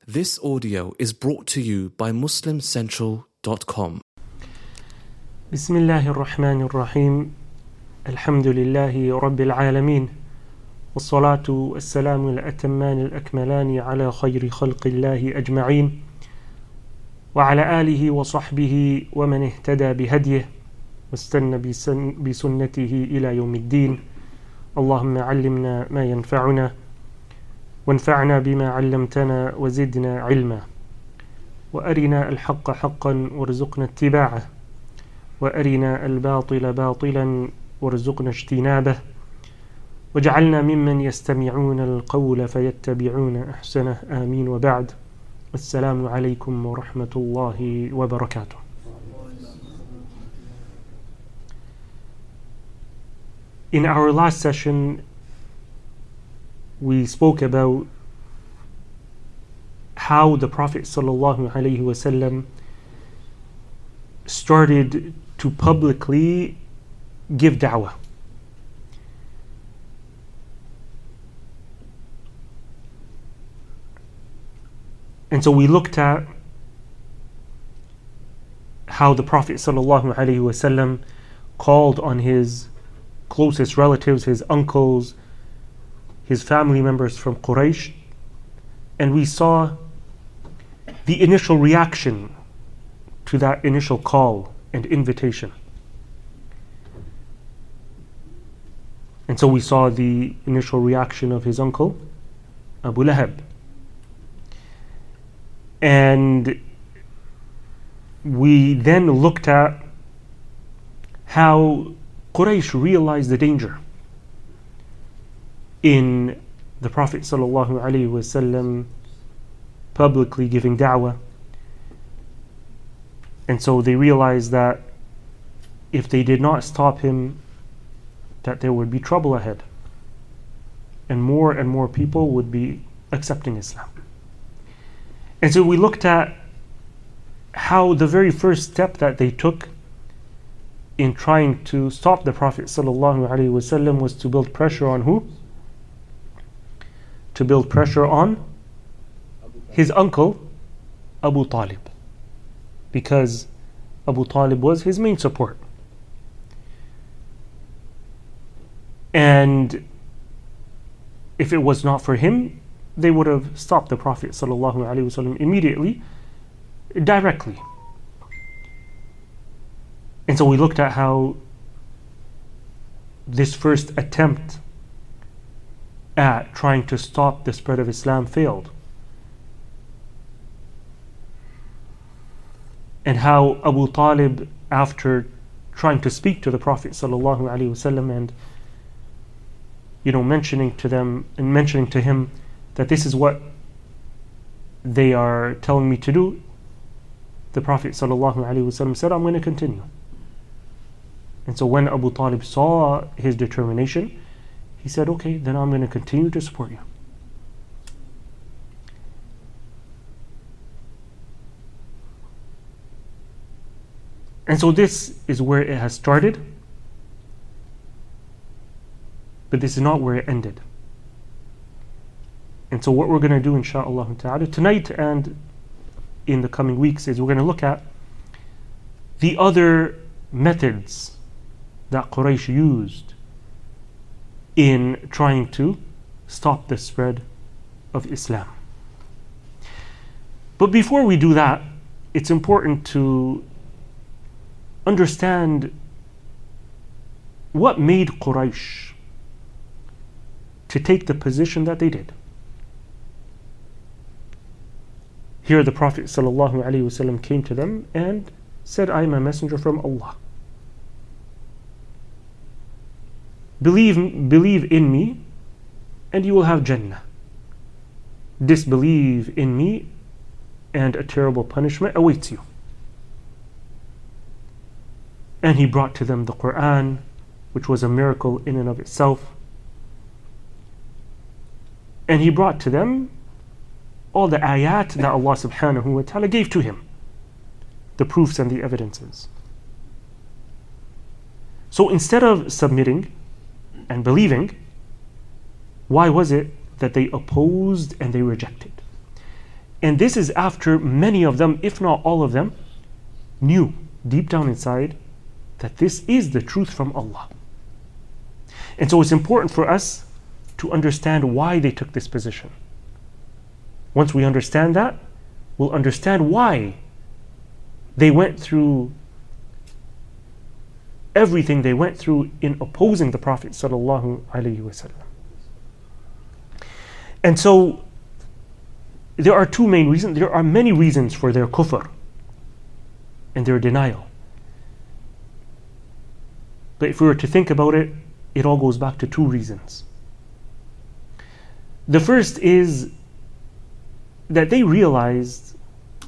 This audio is brought to you by MuslimCentral.com. بسم الله الرحمن الرحيم الحمد لله رب العالمين والصلاة والسلام الأتمان الأكملان على خير خلق الله أجمعين وعلى آله وصحبه ومن اهتدى بهديه واستنى بسنته إلى يوم الدين. اللهم علمنا ما ينفعنا وانفعنا بما علمتنا وزدنا علما وأرنا الحق حقا وارزقنا اتباعه وأرنا الباطل باطلا وارزقنا اجتنابه واجعلنا ممن يستمعون القول فيتبعون أحسنه آمين. وبعد، السلام عليكم ورحمة الله وبركاته. In our last session, we spoke about how the Prophet ﷺ started to publicly give da'wah. And so we looked at how the Prophet ﷺ called on his closest relatives, his uncles, his family members from Quraysh, and we saw the initial reaction to that initial call and invitation. And so we saw the initial reaction of his uncle, Abu Lahab. And we then looked at how Quraysh realized the danger in the Prophet ﷺ publicly giving da'wah. And so they realized that if they did not stop him, that there would be trouble ahead. And more people would be accepting Islam. And so we looked at how the very first step that they took in trying to stop the Prophet ﷺ was to build pressure on who? To build pressure on his uncle, Abu Talib. Because Abu Talib was his main support. And if it was not for him, they would have stopped the Prophet ﷺ immediately, directly. And so we looked at how this first attempt at trying to stop the spread of Islam failed. And how Abu Talib, after trying to speak to the Prophet ﷺ and mentioning to him that this is what they are telling me to do, the Prophet ﷺ said, I'm going to continue. And so when Abu Talib saw his determination, he said, okay, then I'm going to continue to support you. And so this is where it has started, but this is not where it ended. And so what we're going to do, insha'Allah ta'ala, tonight and in the coming weeks, is we're going to look at the other methods that Quraysh used in trying to stop the spread of Islam. But before we do that, it's important to understand what made Quraysh to take the position that they did. Here the Prophet ﷺ came to them and said, I am a messenger from Allah. Believe in me and you will have Jannah. Disbelieve in me and a terrible punishment awaits you. And he brought to them the Quran, which was a miracle in and of itself. And he brought to them all the ayat that Allah subhanahu wa ta'ala gave to him, the proofs and the evidences. So instead of submitting and believing, why was it that they opposed and they rejected? And this is after many of them, if not all of them, knew deep down inside that this is the truth from Allah. And so it's important for us to understand why they took this position. Once we understand that, we'll understand why they went through everything they went through in opposing the Prophet sallallahu alaihi wasallam. And so there are two main reasons. There are many reasons for their kufr and their denial. But if we were to think about it, it all goes back to two reasons. The first is that they realized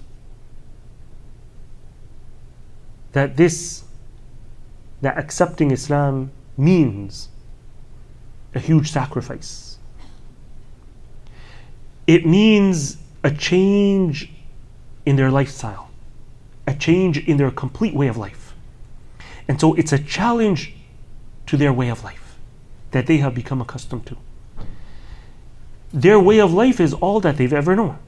that accepting Islam means a huge sacrifice. It means a change in their lifestyle, a change in their complete way of life. And so it's a challenge to their way of life that they have become accustomed to. Their way of life is all that they've ever known.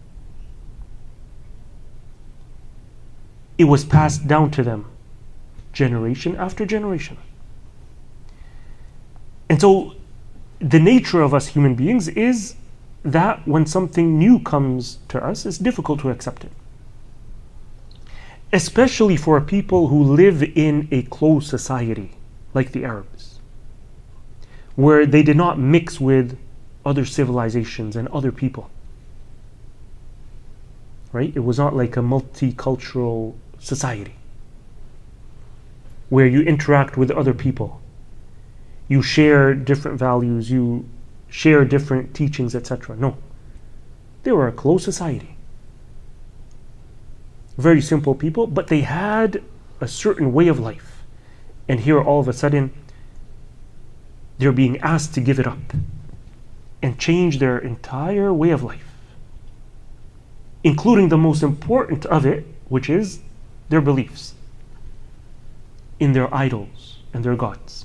It was passed down to them generation after generation. And so the nature of us human beings is that when something new comes to us, it's difficult to accept it. Especially for people who live in a closed society like the Arabs, where they did not mix with other civilizations and other people. Right? It was not like a multicultural society where you interact with other people. You share different values, you share different teachings, etc. No. They were a closed society. Very simple people, but they had a certain way of life. And here all of a sudden, they're being asked to give it up and change their entire way of life, including the most important of it, which is their beliefs in their idols and their gods.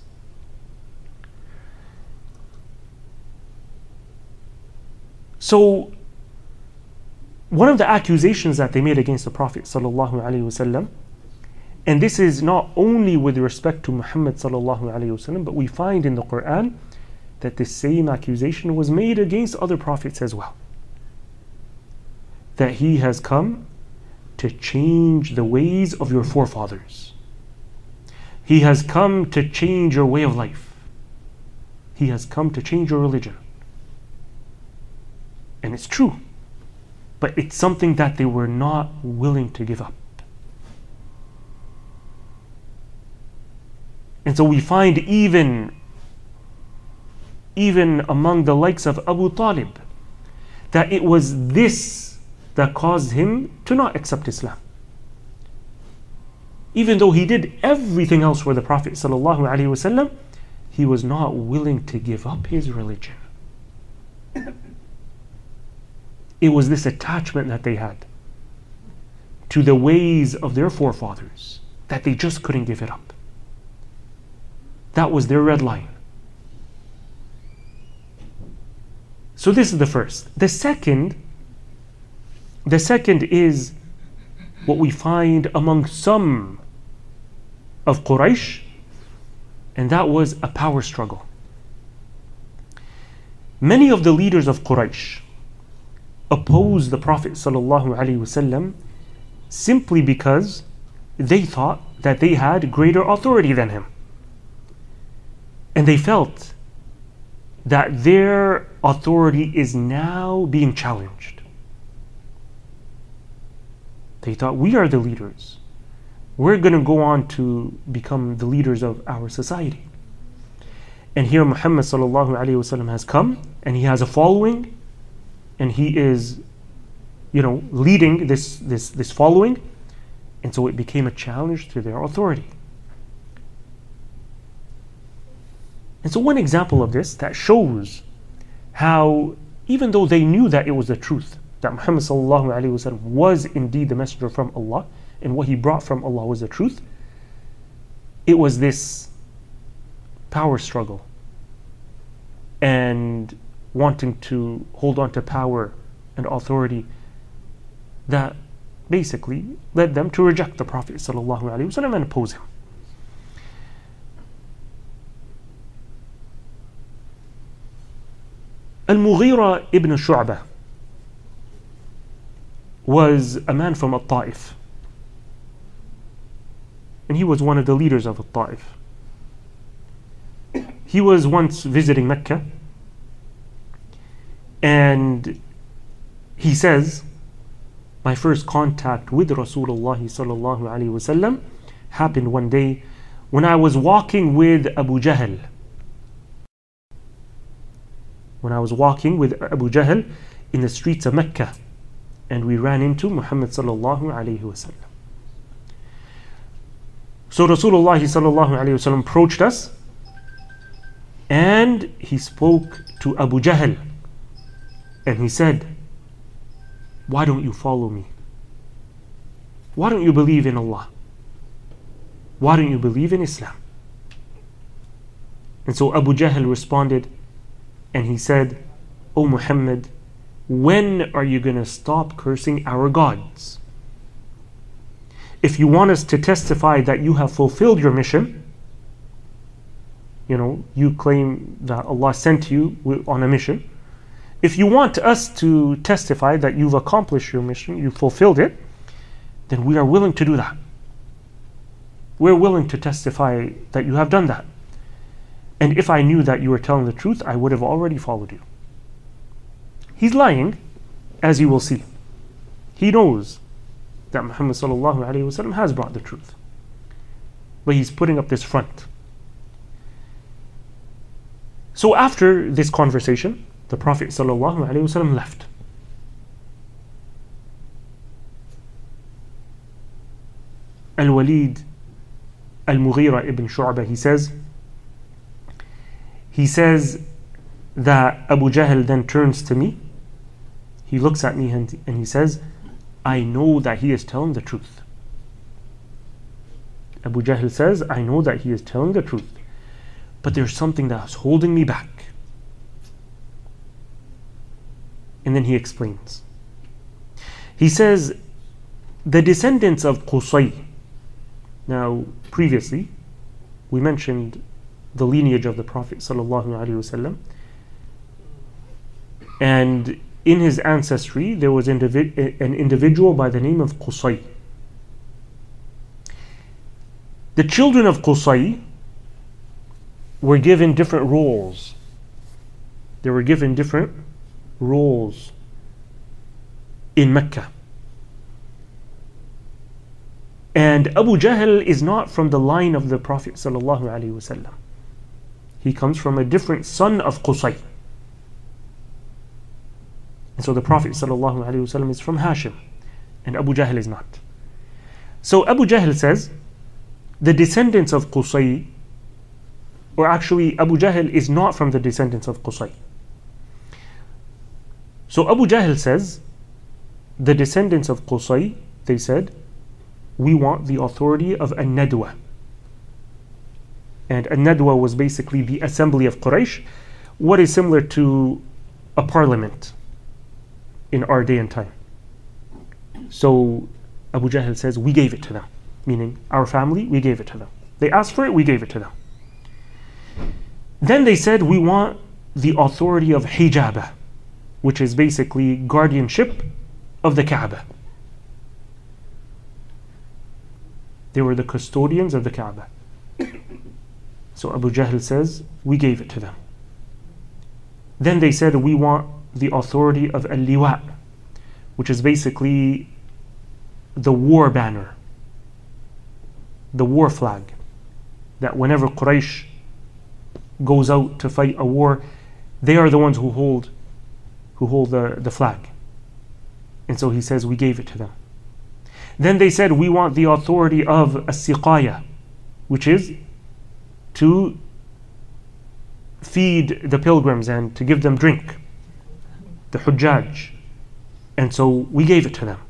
So, one of the accusations that they made against the Prophet sallallahu alaihi wasallam, and this is not only with respect to Muhammad sallallahu alaihi wasallam, but we find in the Quran that the same accusation was made against other prophets as well. That he has come to change the ways of your forefathers. He has come to change your way of life. He has come to change your religion. And it's true. But it's something that they were not willing to give up. And so we find even among the likes of Abu Talib, that it was this that caused him to not accept Islam. Even though he did everything else for the Prophet ﷺ, he was not willing to give up his religion. It was this attachment that they had to the ways of their forefathers that they just couldn't give it up. That was their red line. So this is the first. The second is what we find among some of Quraysh, and that was a power struggle. Many of the leaders of Quraysh opposed the Prophet ﷺ simply because they thought that they had greater authority than him. And they felt that their authority is now being challenged. They thought, we are the leaders. We're going to go on to become the leaders of our society. And here Muhammad ﷺ has come, and he has a following, and he is, leading this following, and so it became a challenge to their authority. And so one example of this that shows how, even though they knew that it was the truth, that Muhammad ﷺ was indeed the messenger from Allah, and what he brought from Allah was the truth, it was this power struggle and wanting to hold on to power and authority that basically led them to reject the Prophet ﷺ and oppose him. Al-Mughira ibn Shu'bah was a man from Al-Ta'if, and he was one of the leaders of Al-Ta'if. He was once visiting Mecca, and he says, my first contact with Rasulullah sallallahu alaihi wasallam happened one day when I was walking with Abu Jahl. When I was walking with Abu Jahl in the streets of Mecca, and we ran into Muhammad sallallahu alaihi wasallam. So Rasulullah sallallahu alaihi wasallam approached us, and he spoke to Abu Jahl, and he said, why don't you follow me? Why don't you believe in Allah? Why don't you believe in Islam? And so Abu Jahl responded, and he said, O Muhammad, when are you going to stop cursing our gods? If you want us to testify that you have fulfilled your mission, you claim that Allah sent you on a mission. If you want us to testify that you've accomplished your mission, you fulfilled it, then we are willing to do that. We're willing to testify that you have done that. And if I knew that you were telling the truth, I would have already followed you. He's lying, as you will see. He knows that Muhammad sallallahu alaihi wasallam has brought the truth, but he's putting up this front. So after this conversation, the Prophet sallallahu alaihi wasallam left. Al-Walid Al-Mughira ibn Shu'bah, he says that Abu Jahl then turns to me, he looks at me and he says, I know that he is telling the truth. Abu Jahl says, I know that he is telling the truth, but there's something that's holding me back. And then he explains. He says, the descendants of Qusay. Now, previously, we mentioned the lineage of the Prophet sallallahu alaihi wasallam, and in his ancestry there was an individual by the name of Qusay. The children of Qusay were given different roles. They were given different roles in Mecca. And Abu Jahl is not from the line of the Prophet sallallahu alaihi wasallam. He comes from a different son of Qusay. And so the Prophet sallallahu alaihi wasallam is from Hashim, and Abu Jahl is not. So Abu Jahl says, the descendants of Qusay, or actually Abu Jahl is not from the descendants of Qusay. So Abu Jahl says, the descendants of Qusay, they said, we want the authority of An-Nadwa. And An-Nadwa was basically the assembly of Quraysh, what is similar to a parliament in our day and time. So Abu Jahl says, we gave it to them, meaning our family, we gave it to them. They asked for it, we gave it to them. Then they said, we want the authority of Hijaba, which is basically guardianship of the Kaaba. They were the custodians of the Kaaba. So Abu Jahl says, we gave it to them. Then they said, we want the authority of Al-Liwa, which is basically the war banner, the war flag, that whenever Quraysh goes out to fight a war, they are the ones who hold the flag. And so he says, we gave it to them. Then they said, we want the authority of As-Siqaya, which is to feed the pilgrims and to give them drink, the Hujjaj. And so we gave it to them.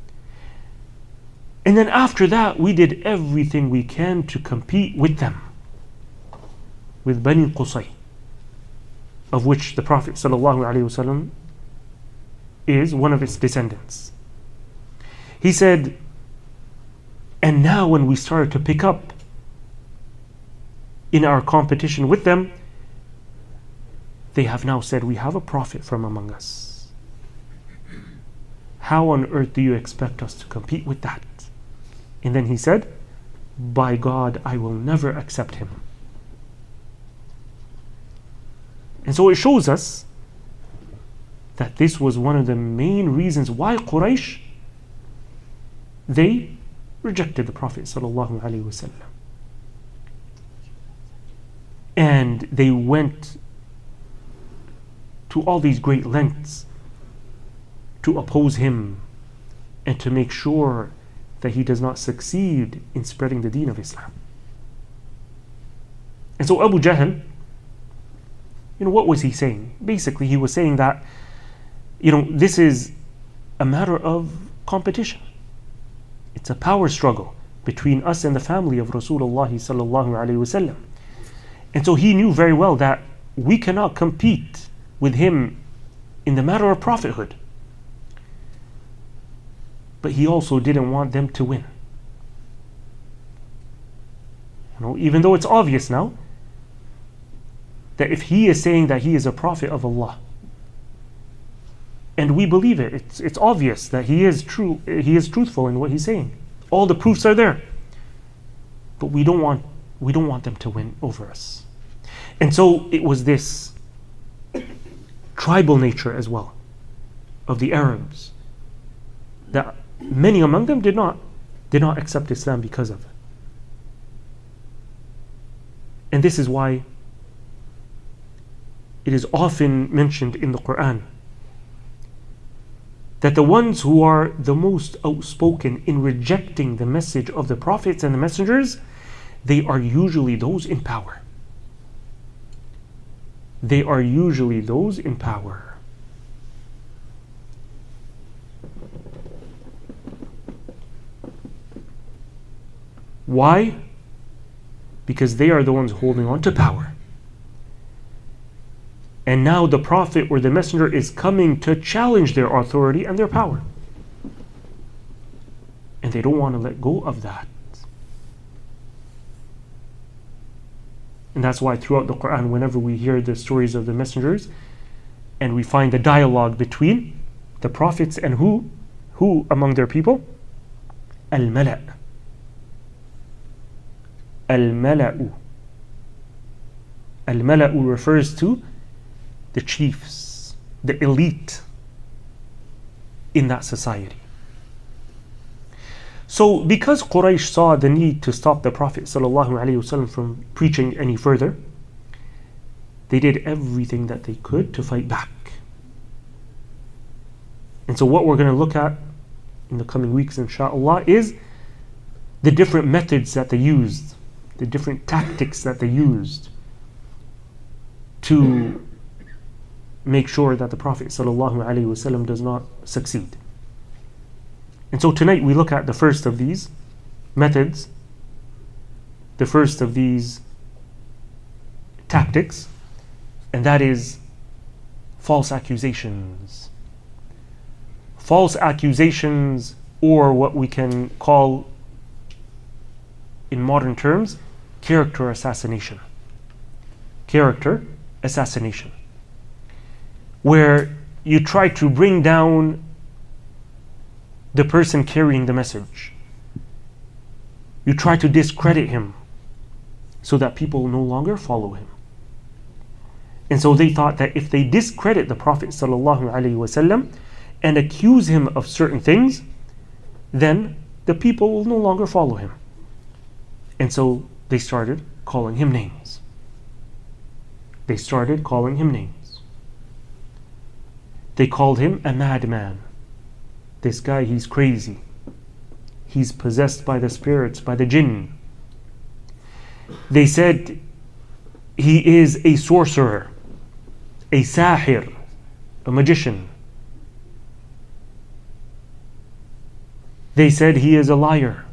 And then after that, we did everything we can to compete with them, with Bani Qusay, of which the Prophet ﷺ is one of its descendants. He said, and now when we started to pick up in our competition with them, they have now said, we have a prophet from among us. How on earth do you expect us to compete with that? And then he said, by God, I will never accept him. And so it shows us that this was one of the main reasons why Quraysh, they rejected the Prophet sallallahu alaihi wasallam. And they went to all these great lengths to oppose him and to make sure that he does not succeed in spreading the deen of Islam. And so Abu Jahl, what was he saying? Basically, he was saying that, this is a matter of competition. It's a power struggle between us and the family of Rasulullah sallallahu alaihi wasallam. And so he knew very well that we cannot compete with him in the matter of prophethood. But he also didn't want them to win. Even though it's obvious now that if he is saying that he is a prophet of Allah, and we believe it, it's obvious that he is true, he is truthful in what he's saying. All the proofs are there. But we don't want them to win over us. And so it was this tribal nature as well of the Arabs that many among them did not accept Islam because of it. And this is why it is often mentioned in the Quran that the ones who are the most outspoken in rejecting the message of the prophets and the messengers, they are usually those in power. They are usually those in power. Why? Because they are the ones holding on to power. And now the prophet or the messenger is coming to challenge their authority and their power. And they don't want to let go of that. And that's why throughout the Quran, whenever we hear the stories of the messengers and we find the dialogue between the prophets and who among their people? Al-Mala'. Al-Mala'u. Al-Mala'u refers to the chiefs, the elite in that society. So because Quraysh saw the need to stop the Prophet ﷺ from preaching any further, they did everything that they could to fight back. And so what we're going to look at in the coming weeks, inshallah, is the different methods that they used, the different tactics that they used to make sure that the Prophet ﷺ does not succeed. And so tonight we look at the first of these methods, the first of these tactics, and that is false accusations. False accusations, or what we can call in modern terms, character assassination. Character assassination. Where you try to bring down the person carrying the message. You try to discredit him so that people no longer follow him. And so they thought that if they discredit the Prophet ﷺ and accuse him of certain things, then the people will no longer follow him. And so they started calling him names. They started calling him names. They called him a madman. This guy, he's crazy. He's possessed by the spirits, by the jinn. They said he is a sorcerer, a sahir, a magician. They said he is a liar.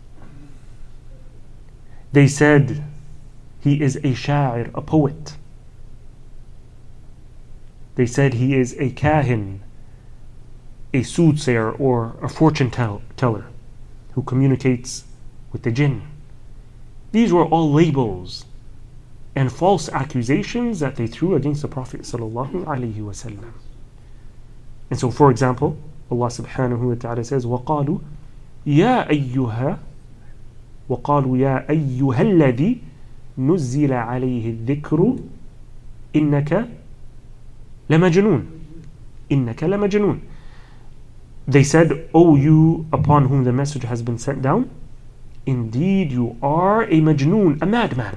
They said he is a sha'ir, a poet. They said he is a kahin, a soothsayer or a fortune teller who communicates with the jinn. These were all labels and false accusations that they threw against the Prophet sallallahu alaihi wasallam. And so, for example, Allah subhanahu wa ta'ala says, وَقَالُوا يَا أَيُّهَا الَّذِي نُزِّلَ عَلَيْهِ الذِّكْرُ إِنَّكَ لَمَجْنُونَ. They said, O you upon whom the message has been sent down, indeed you are a majnoon, a madman.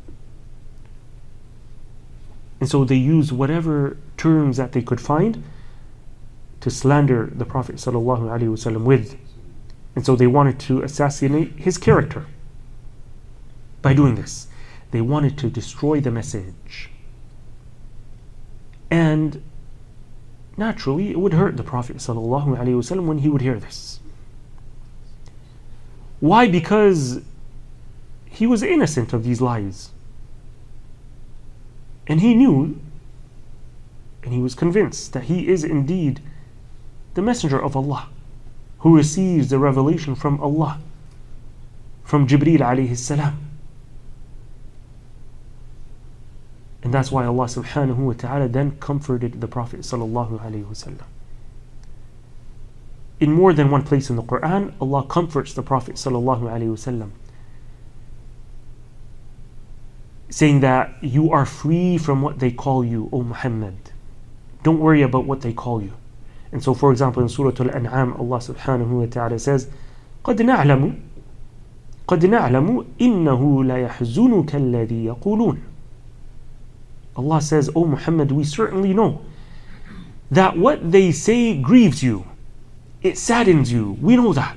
And so they used whatever terms that they could find to slander the Prophet ﷺ with. And so they wanted to assassinate his character by doing this. They wanted to destroy the message. And naturally, it would hurt the Prophet ﷺ when he would hear this. Why? Because he was innocent of these lies. And he knew, and he was convinced that he is indeed the messenger of Allah, who receives the revelation from Allah, from Jibreel alayhi salam. And that's why Allah subhanahu wa ta'ala then comforted the Prophet sallallahu alayhi wasallam. In more than one place in the Quran, Allah comforts the Prophet sallallahu alayhi wasallam, saying that you are free from what they call you, O Muhammad. Don't worry about what they call you. And so, for example, in Surah Al-An'am, Allah subhanahu wa ta'ala says, قَدْ نَعْلَمُ إِنَّهُ لَيَحْزُنُكَ الَّذِي يَقُولُونَ. Allah says, O Muhammad, we certainly know that what they say grieves you. It saddens you. We know that.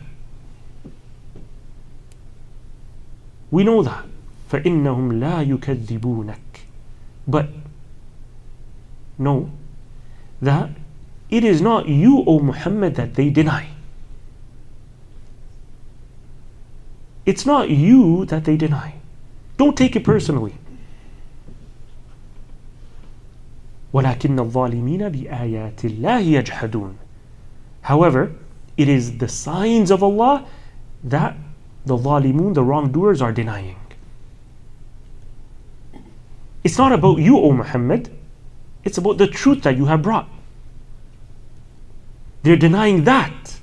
We know that. فَإِنَّهُمْ لَا يُكَذِّبُونَكَ. But know that it is not you, O Muhammad, that they deny. It's not you that they deny. Don't take it personally. وَلَكِنَّ الظَّالِمِينَ بِآيَاتِ اللَّهِ يَجْحَدُونَ. However, it is the signs of Allah that the zalimun, the wrongdoers, are denying. It's not about you, O Muhammad. It's about the truth that you have brought. They're denying that.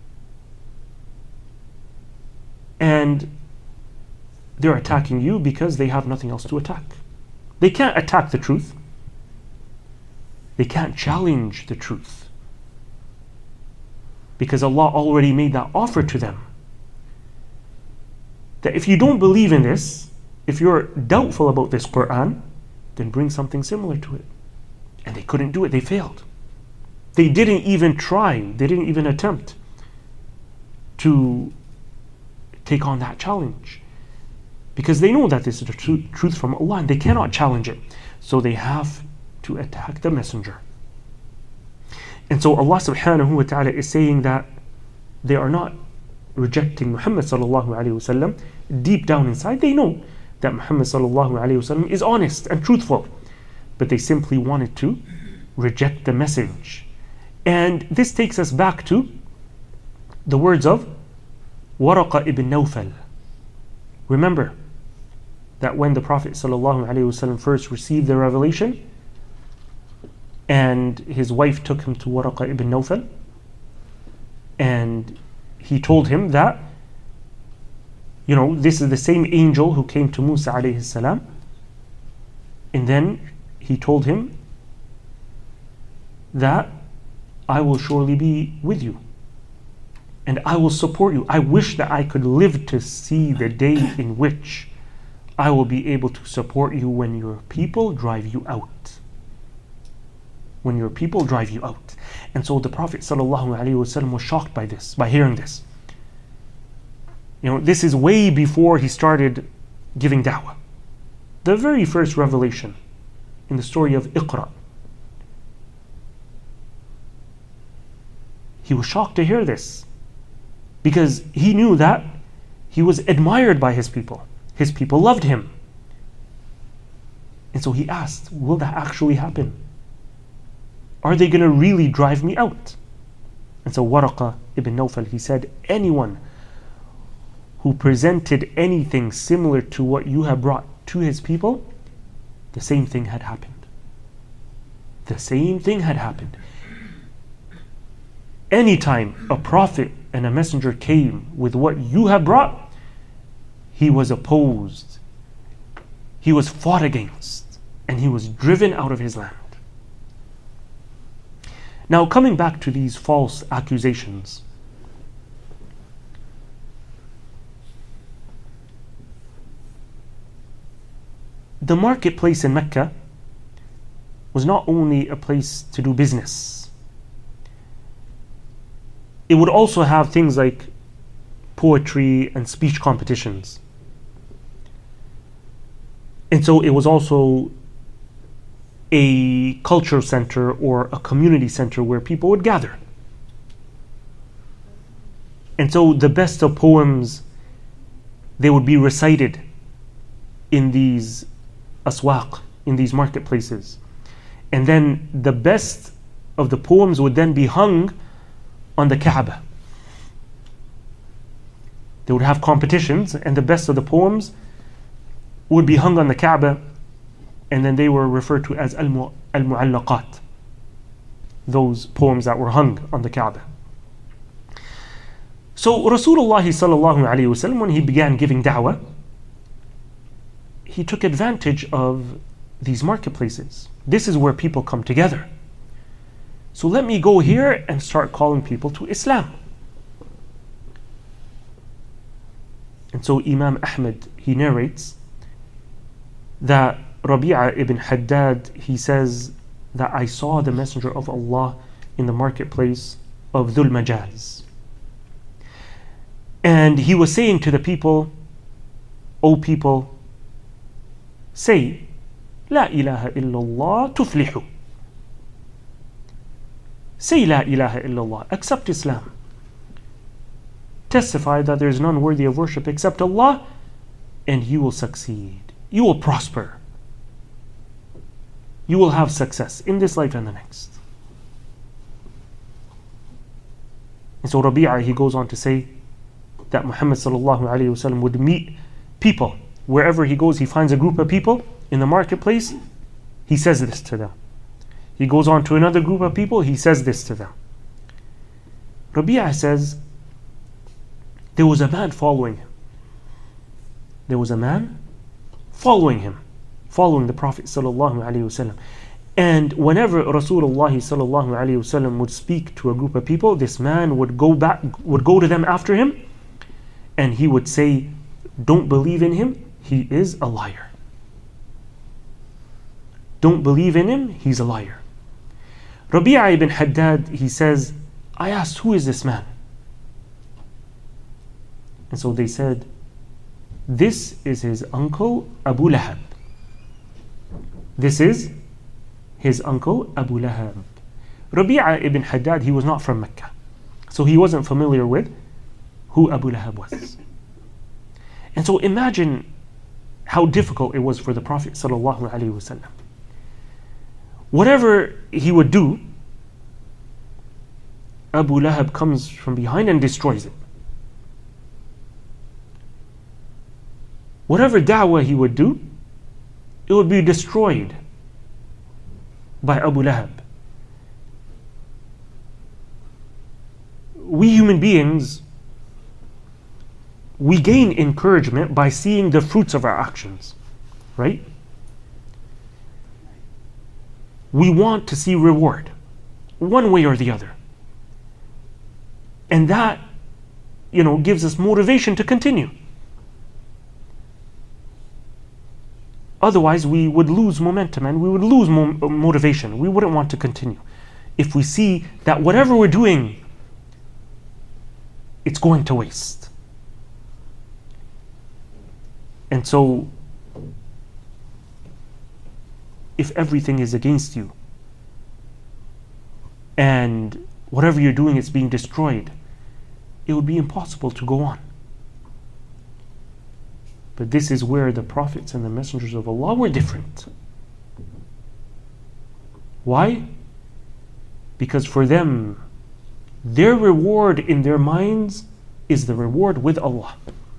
And they're attacking you because they have nothing else to attack. They can't attack the truth. They can't challenge the truth. Because Allah already made that offer to them. That if you don't believe in this, if you're doubtful about this Quran, then bring something similar to it. And they couldn't do it. They failed. They didn't even try. They didn't even attempt to take on that challenge. Because they know that this is the truth from Allah and they cannot challenge it. So they have to attack the messenger. And so Allah subhanahu wa ta'ala is saying that they are not rejecting Muhammad sallallahu alayhi wasallam. Deep down inside, they know that Muhammad sallallahu alayhi wasallam is honest and truthful. But they simply wanted to reject the message. And this takes us back to the words of Waraqa ibn Nawfal. Remember that when the Prophet ﷺ first received the revelation and his wife took him to Waraqa ibn Nawfal and he told him that, you know, this is the same angel who came to Musa alayhi salam, and then he told him that I will surely be with you and I will support you. I wish that I could live to see the day in which I will be able to support you when your people drive you out. When your people drive you out. And so the Prophet ﷺ was shocked by this, by hearing this. You know, this is way before he started giving da'wah. The very first revelation in the story of Iqra. He was shocked to hear this because he knew that he was admired by his people. His people loved him. And so he asked, will that actually happen? Are they going to really drive me out? And so Waraqa ibn Nawfal, he said, anyone who presented anything similar to what you have brought to his people, the same thing had happened. The same thing had happened. Anytime a prophet and a messenger came with what you have brought, he was opposed, he was fought against, and he was driven out of his land. Now, coming back to these false accusations, the marketplace in Mecca was not only a place to do business, it would also have things like poetry and speech competitions. And so it was also a culture center or a community center where people would gather. And so the best of poems, they would be recited in these aswaq, in these marketplaces. And then the best of the poems would then be hung on the Kaaba. They would have competitions, and the best of the poems would be hung on the Kaaba, and then they were referred to as al-mu'allaqat, those poems that were hung on the Kaaba. So Rasulullah sallallahu alayhi wasallam, when he began giving da'wah, he took advantage of these marketplaces. This is where people come together. So let me go here and start calling people to Islam. And so Imam Ahmad, he narrates that Rabi'a ibn Haddad, he says that I saw the Messenger of Allah in the marketplace of Dhul Majaz. And he was saying to the people, O people, say, La ilaha illallah tuflihu. Say La ilaha illallah, accept Islam. Testify that there is none worthy of worship except Allah, and you will succeed. You will prosper. You will have success in this life and the next. And so Rabi'a, he goes on to say that Muhammad sallallahu alayhi wasallam would meet people wherever he goes. He finds a group of people in the marketplace, he says this to them. He goes on to another group of people, he says this to them. Rabi'a says, there was a man following him. There was a man following him, following the Prophet sallallahu alaihi wasallam. And whenever Rasulullah sallallahu alaihi wasallam would speak to a group of people, this man would go to them after him, and he would say, don't believe in him, he is a liar. Don't believe in him, he's a liar. Rabi'a ibn Haddad, he says, I asked, who is this man? And so they said, this is his uncle Abu Lahab. This is his uncle Abu Lahab. Rabi'a ibn Haddad, he was not from Mecca, so he wasn't familiar with who Abu Lahab was. And so imagine how difficult it was for the Prophet sallallahu alaihi wasallam. Whatever he would do, Abu Lahab comes from behind and destroys it. Whatever da'wah he would do, it would be destroyed by Abu Lahab. We human beings, we gain encouragement by seeing the fruits of our actions, right? We want to see reward, one way or the other. And that, gives us motivation to continue. Otherwise, we would lose momentum and we would lose motivation. We wouldn't want to continue. If we see that whatever we're doing, it's going to waste. And so, if everything is against you and whatever you're doing is being destroyed, it would be impossible to go on. But this is where the prophets and the messengers of Allah were different. Why? Because for them, their reward in their minds is the reward with Allah.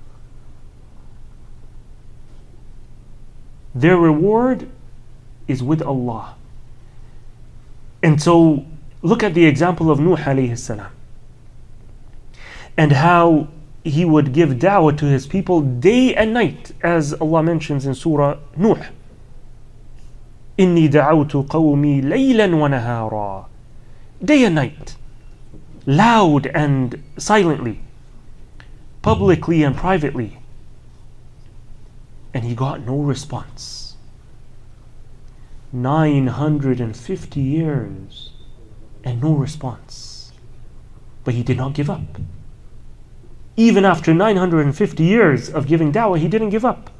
Their reward is with Allah. And so look at the example of Nuh alayhi salam, and how he would give da'wah to his people day and night, as Allah mentions in Surah Nuh. إِنِّي دَعَوْتُ قَوْمِي لَيْلًا وَنَهَارًا. Day and night, loud and silently, publicly and privately. And he got no response. 950 years and no response. But he did not give up. Even after 950 years of giving da'wah, he didn't give up.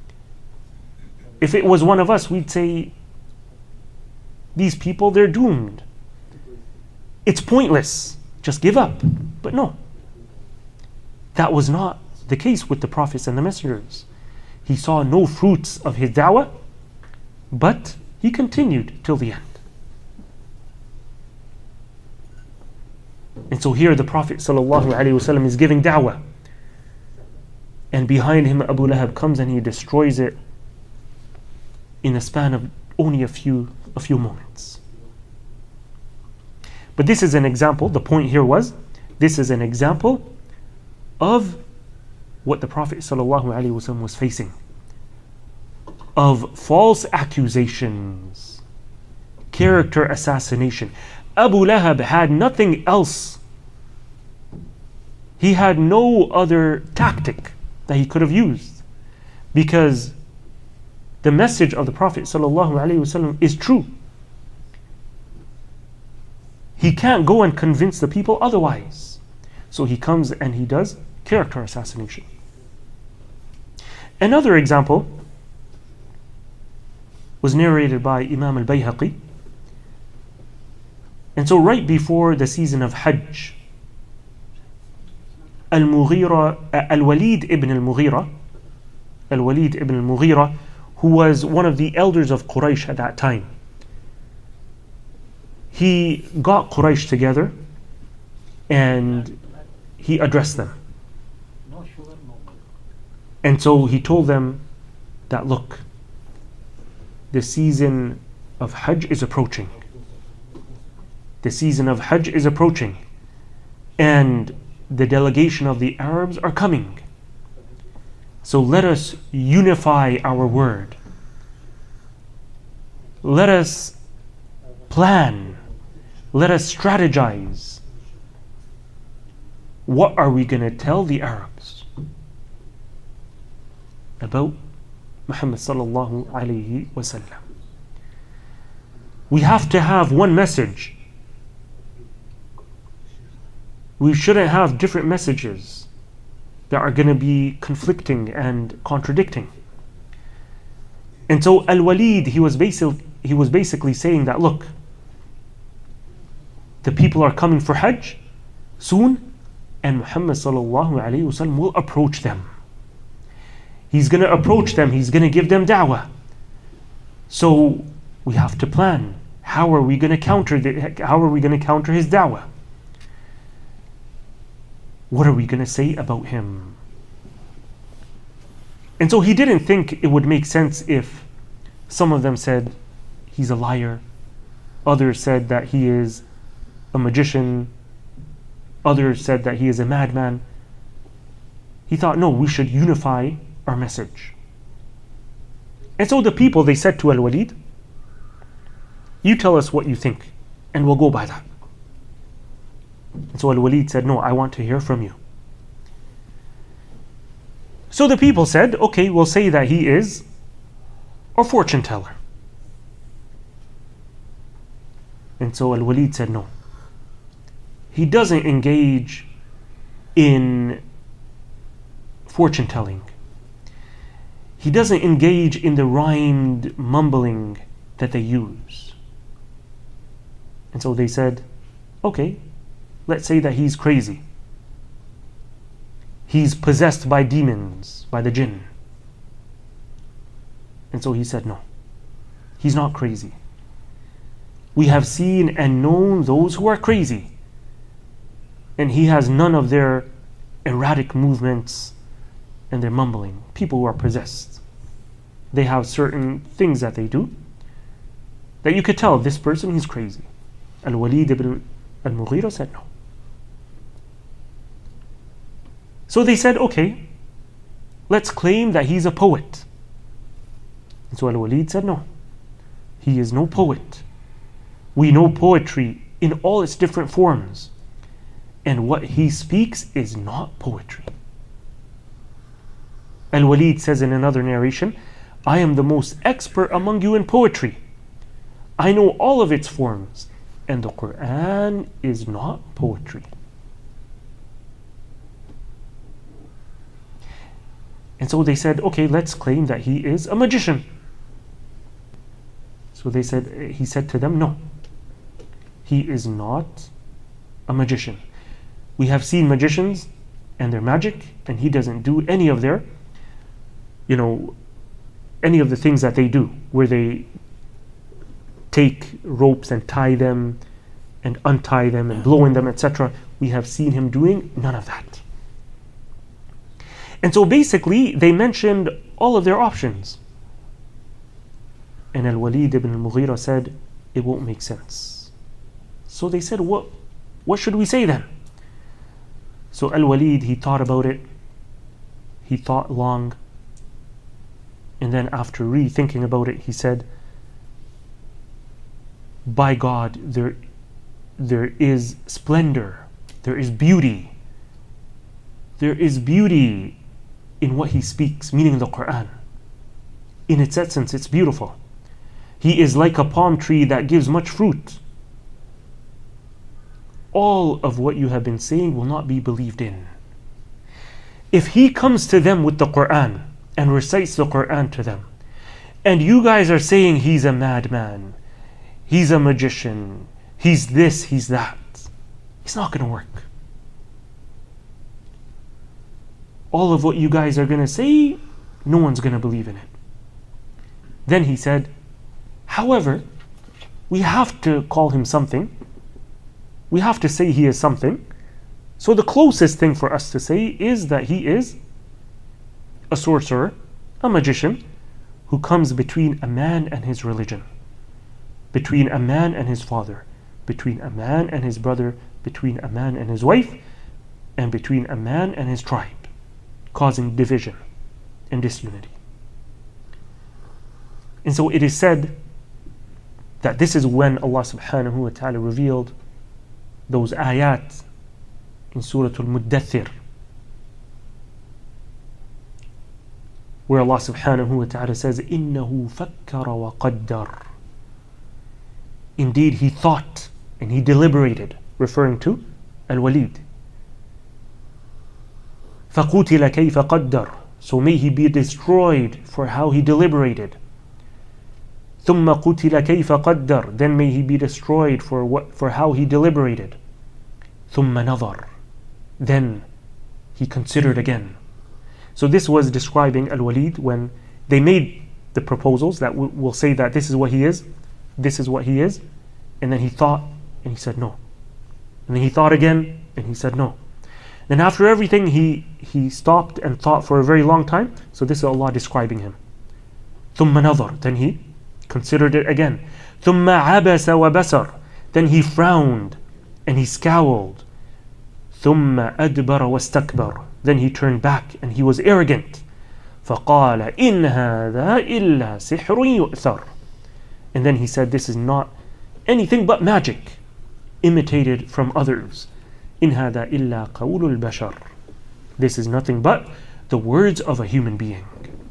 If it was one of us, we'd say, these people, they're doomed. It's pointless. Just give up. But no. That was not the case with the prophets and the messengers. He saw no fruits of his da'wah, but he continued till the end. And so here the Prophet ﷺ is giving da'wah, and behind him Abu Lahab comes and he destroys it in a span of only a few moments. But this is an example. The point here was, this is an example of what the Prophet ﷺ was facing, of false accusations, character assassination. Abu Lahab had nothing else. He had no other tactic that he could have used, because the message of the Prophet ﷺ is true. He can't go and convince the people otherwise. So he comes and he does character assassination. Another example was narrated by Imam al-Bayhaqi. And so right before the season of Hajj, Al-Walid ibn al-Mughira, who was one of the elders of Quraysh at that time, he got Quraysh together and he addressed them. And so he told them that, look, the season of Hajj is approaching. The season of Hajj is approaching, and the delegation of the Arabs are coming. So let us unify our word. Let us plan. Let us strategize. What are we going to tell the Arabs about Muhammad sallallahu alayhi wasallam? We have to have one message. We shouldn't have different messages that are going to be conflicting and contradicting. And so Al-Walid, he was basically saying that, look, the people are coming for Hajj soon, and Muhammad sallallahu alayhi wasallam will approach them. He's going to approach them. He's going to give them da'wah. So we have to plan. How are we going to counter his da'wah? What are we going to say about him? And so he didn't think it would make sense if some of them said he's a liar, others said that he is a magician, others said that he is a madman. He thought, no, we should unify our message. And so the people, they said to Al-Walid, you tell us what you think and we'll go by that. And so Al-Walid said, no, I want to hear from you. So the people said, okay, we'll say that he is a fortune teller. And so Al-Walid said, no. He doesn't engage in fortune telling. He doesn't engage in the rhymed mumbling that they use. And so they said, okay, let's say that he's crazy. He's possessed by demons, by the jinn. And so he said, no, he's not crazy. We have seen and known those who are crazy. and he has none of their erratic movements and their mumbling. People who are possessed, they have certain things that they do that you could tell this person is crazy. Al-Walid ibn al-Mughira said no. So they said, okay, let's claim that he's a poet. And so Al-Walid said, no, he is no poet. We know poetry in all its different forms, and what he speaks is not poetry. Al-Walid says in another narration, I am the most expert among you in poetry. I know all of its forms, and the Quran is not poetry. And so they said, okay, let's claim that he is a magician. So they said, he said to them, no, he is not a magician. We have seen magicians and their magic, and he doesn't do any of their, any of the things that they do, where they take ropes and tie them and untie them and blow in them, etc. We have seen him doing none of that. And so basically, they mentioned all of their options. And Al-Walid ibn al-Mughira said, it won't make sense. So they said, what should we say then? So Al-Walid, he thought about it. He thought long. And then after rethinking about it, he said, by God, there is splendor. There is beauty. There is beauty in what he speaks, meaning the Quran. In its essence, it's beautiful. He is like a palm tree that gives much fruit. All of what you have been saying will not be believed in. If he comes to them with the Quran and recites the Quran to them, and you guys are saying he's a madman, he's a magician, he's this, he's that, it's not going to work. All of what you guys are going to say, no one's going to believe in it. Then he said, however, we have to call him something. We have to say he is something. So the closest thing for us to say is that he is a sorcerer, a magician, who comes between a man and his religion, between a man and his father, between a man and his brother, between a man and his wife, and between a man and his tribe, causing division and disunity. And so it is said that this is when Allah subhanahu wa ta'ala revealed those ayat in Surah Al-Muddathir, where Allah subhanahu wa ta'ala says, إِنَّهُ فَكَّرَ وَقَدَّرَ. Indeed, he thought and he deliberated, referring to Al-Walid. فَقُتِلَ كَيْفَ قَدَّرَ. So may he be destroyed for how he deliberated. ثُمَّ قُتِلَ كَيْفَ قَدَّرَ. Then may he be destroyed for how he deliberated. ثُمَّ نَظَرَ. Then he considered again. So this was describing Al-Walid when they made the proposals that will say that this is what he is, this is what he is, and then he thought and he said no. And then he thought again and he said no. Then after everything he stopped and thought for a very long time. So this is Allah describing him. ثُمَّ نَظَرَ. Then he considered it again. ثُمَّ عَبَسَ وَبَسَرَ. Then he frowned and he scowled. ثُمَّ أَدْبَرَ وَاسْتَكْبَرَ. Then he turned back and he was arrogant. فَقَالَ إِنْ هَذَا إِلَّا سِحْرٌ يُؤْثَرٌ. And then he said, this is not anything but magic imitated from others. إِنْ هَذَا إِلَّا قَوْلُ الْبَشَرِ. This is nothing but the words of a human being.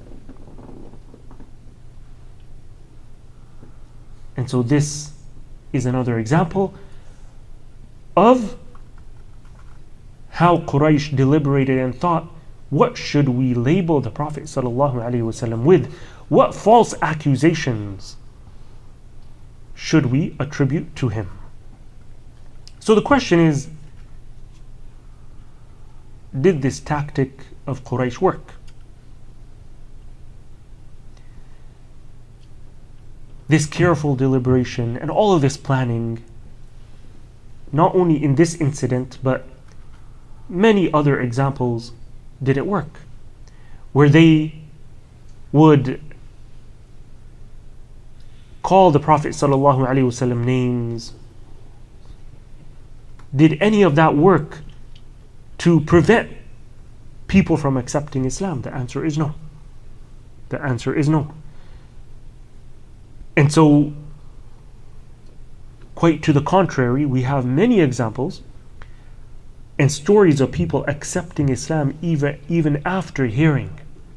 And so this is another example of how Quraysh deliberated and thought, what should we label the Prophet ﷺ with? What false accusations should we attribute to him? So the question is, did this tactic of Quraysh work? This careful deliberation and all of this planning, not only in this incident, but many other examples did it work, where they would call the Prophet ﷺ names. Did any of that work to prevent people from accepting Islam? The answer is no. The answer is no. And so, quite to the contrary, we have many examples and stories of people accepting Islam even after hearing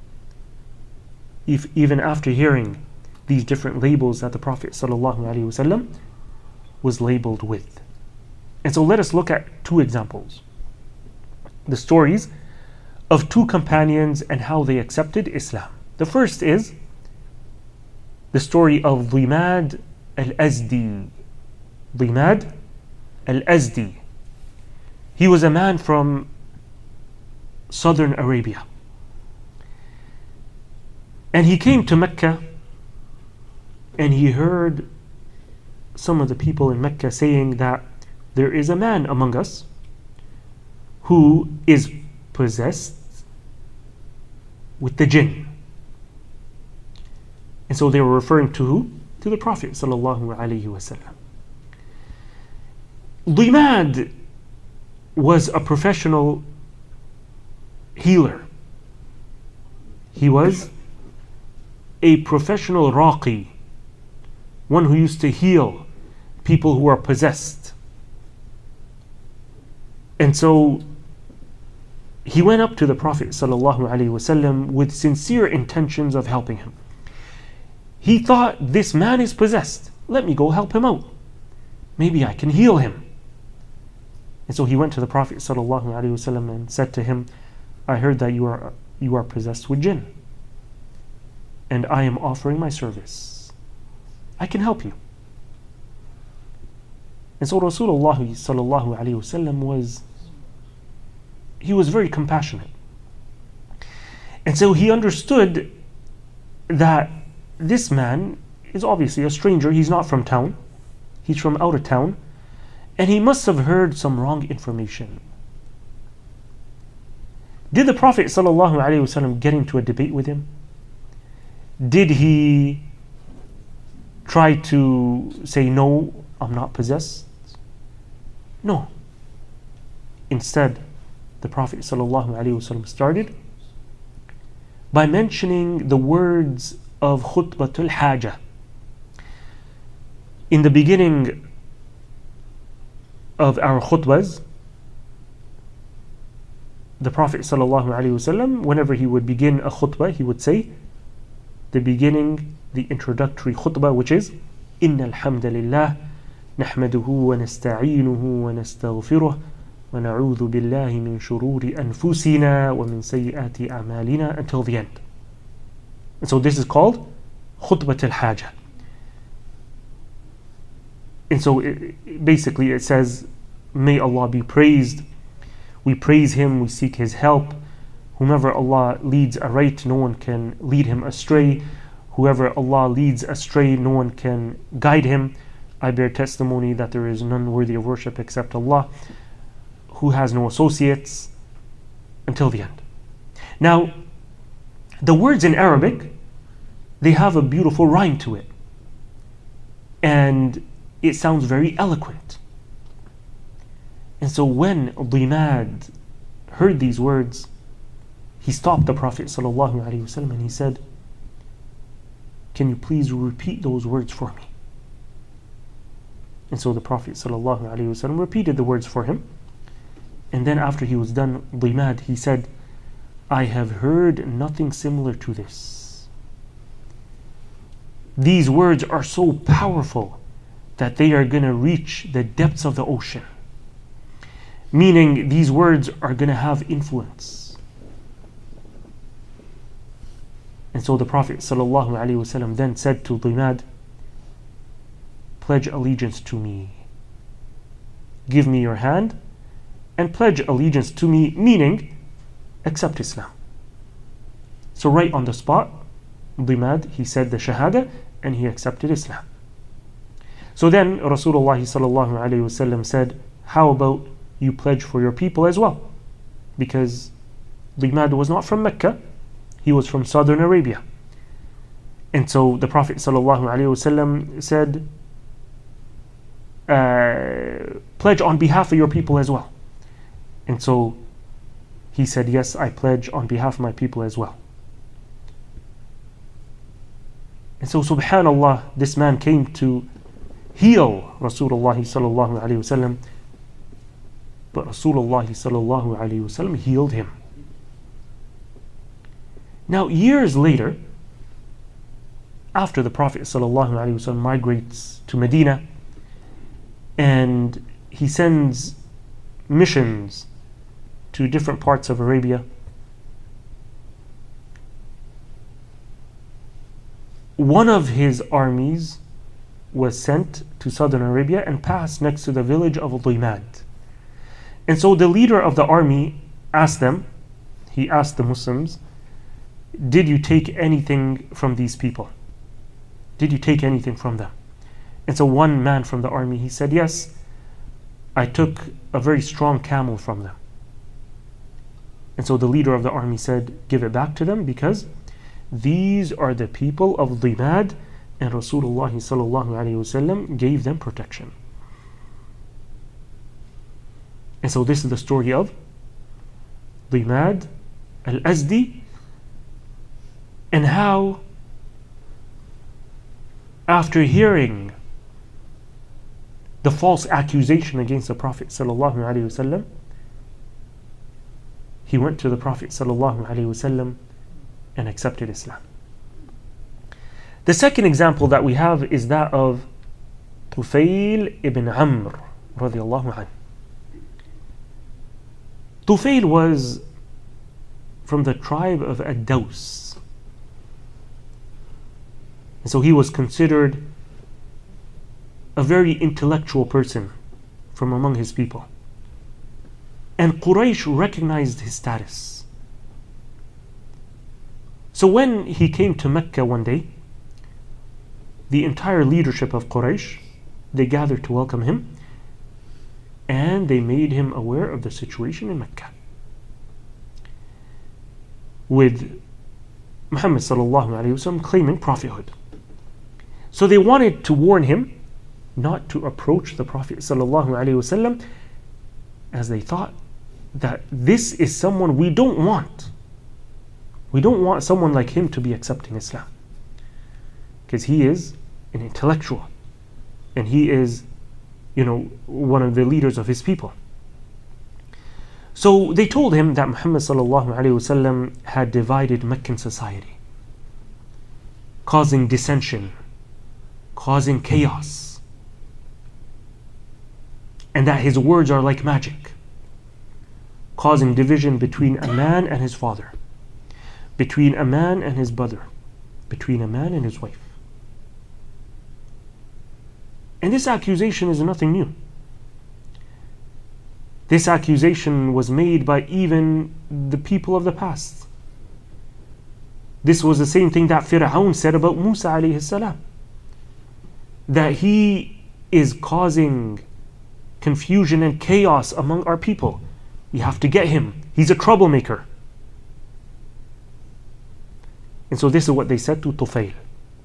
these different labels that the Prophet ﷺ was labeled with. And so let us look at two examples. The stories of two companions and how they accepted Islam. The first is the story of Dhimad al-Azdi. Dhimad al-Azdi. He was a man from southern Arabia. And he came to Mecca and he heard some of the people in Mecca saying that there is a man among us who is possessed with the jinn. And so they were referring to who? To the Prophet sallallahu alaihi wasallam. Dhimad was a professional healer. He was a professional raqi, one who used to heal people who are possessed. And so he went up to the Prophet ﷺ with sincere intentions of helping him. He thought, this man is possessed. Let me go help him out. Maybe I can heal him. And so he went to the Prophet ﷺ and said to him, I heard that you are possessed with jinn, and I am offering my service. I can help you. And so Rasulullah ﷺ was very compassionate. And so he understood that this man is obviously a stranger. He's not from town. He's from out of town. And he must have heard some wrong information. Did the Prophet ﷺ get into a debate with him? Did he try to say, no, I'm not possessed? No. Instead, the Prophet ﷺ started by mentioning the words of khutbatul hajah. In the beginning of our khutbahs, the Prophet ﷺ, whenever he would begin a khutbah, he would say the beginning, the introductory khutbah, which is Inna alhamdulillah nahmaduhu wa nasta'inuhu wa nastaghfiruh wa na'udhu billahi min shururi anfusina wa min sayyiati a'malina, until the end. And so this is called khutbat al-hajah. And so basically it says, may Allah be praised. We praise Him, we seek His help. Whomever Allah leads aright, no one can lead him astray. Whoever Allah leads astray, no one can guide him. I bear testimony that there is none worthy of worship except Allah, who has no associates, until the end. Now, the words in Arabic, they have a beautiful rhyme to it. And it sounds very eloquent. And so when Dhimad heard these words, he stopped the Prophet ﷺ and he said, can you please repeat those words for me? And so the Prophet ﷺ repeated the words for him. And then after he was done, Dhimad, he said, I have heard nothing similar to this. These words are so powerful that they are going to reach the depths of the ocean. Meaning these words are going to have influence. And so the Prophet ﷺ then said to Dhimad, pledge allegiance to me. Give me your hand and pledge allegiance to me, meaning accept Islam. So right on the spot, Dhimad, he said the Shahada and he accepted Islam. So then Rasulullah ﷺ said, how about you pledge for your people as well? because Dimad was not from Mecca, he was from southern Arabia. And so the Prophet ﷺ said, pledge on behalf of your people as well. And so he said, yes, I pledge on behalf of my people as well. And so subhanallah, this man came to heal Rasulullah sallallahu alayhi wasallam, but Rasulullah sallallahu alayhi wasallam healed him. Now years later, after the Prophet sallallahu alayhi wasallam migrates to Medina, and he sends missions to different parts of Arabia, one of his armies was sent to southern Arabia and passed next to the village of Dimad. And so the leader of the army asked them, he asked the Muslims, did you take anything from these people? Did you take anything from them? And so one man from the army, he said, yes, I took a very strong camel from them. And so the leader of the army said, give it back to them, because these are the people of Dimad, and Rasulullah sallallahu alayhi wasallam gave them protection. And so this is the story of Dimad al-Azdi, and how after hearing the false accusation against the Prophet sallallahu alayhi wasallam, he went to the Prophet sallallahu alayhi wasallam and accepted Islam. The second example that we have is that of Tufail ibn Amr radiallahu anhu. Tufail was from the tribe of Ad-Daws. And so he was considered a very intellectual person from among his people. And Quraysh recognized his status. So when he came to Mecca one day, the entire leadership of Quraysh, they gathered to welcome him, and they made him aware of the situation in Mecca, with Muhammad sallallahu alayhi wasallam claiming prophethood. So they wanted to warn him not to approach the Prophet sallallahu alayhi wasallam, as they thought that this is someone we don't want. We don't want someone like him to be accepting Islam, because he is an intellectual and he is, one of the leaders of his people. So they told him that Muhammad sallallahu alaihi wasallam had divided Meccan society, causing dissension, causing chaos, and that his words are like magic, causing division between a man and his father, between a man and his brother, between a man and his wife. And this accusation is nothing new. This accusation was made by even the people of the past. This was the same thing that Fir'aun said about Musa alayhi salam, that he is causing confusion and chaos among our people. We have to get him. He's a troublemaker. And so this is what they said to Tufail.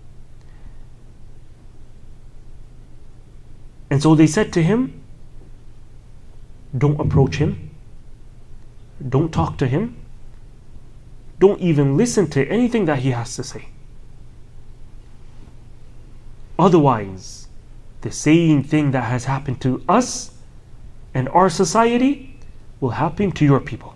And so they said to him, don't approach him, don't talk to him, don't even listen to anything that he has to say. Otherwise, the same thing that has happened to us and our society will happen to your people.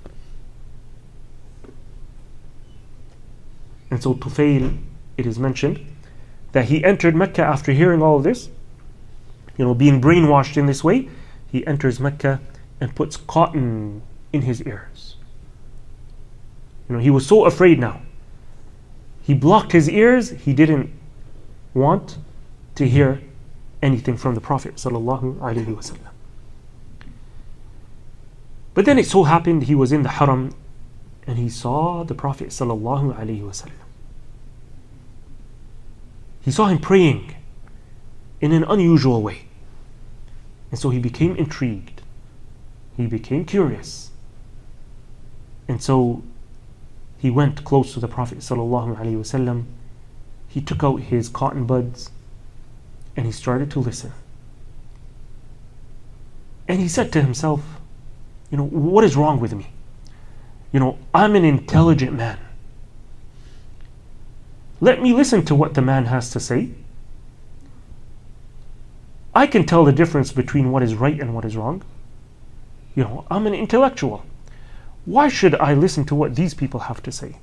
And so Tufail, it is mentioned that he entered Mecca after hearing all of this, being brainwashed in this way. He enters Mecca and puts cotton in his ears. He was so afraid now. He blocked his ears. He didn't want to hear anything from the Prophet sallallahu alaihi wasallam. But then it so happened he was in the Haram and he saw the Prophet sallallahu alaihi wasallam. He saw him praying in an unusual way. And so he became intrigued. He became curious. And so he went close to the Prophet ﷺ. He took out his cotton buds and he started to listen. And he said to himself, what is wrong with me? I'm an intelligent man. Let me listen to what the man has to say. I can tell the difference between what is right and what is wrong. I'm an intellectual. Why should I listen to what these people have to say?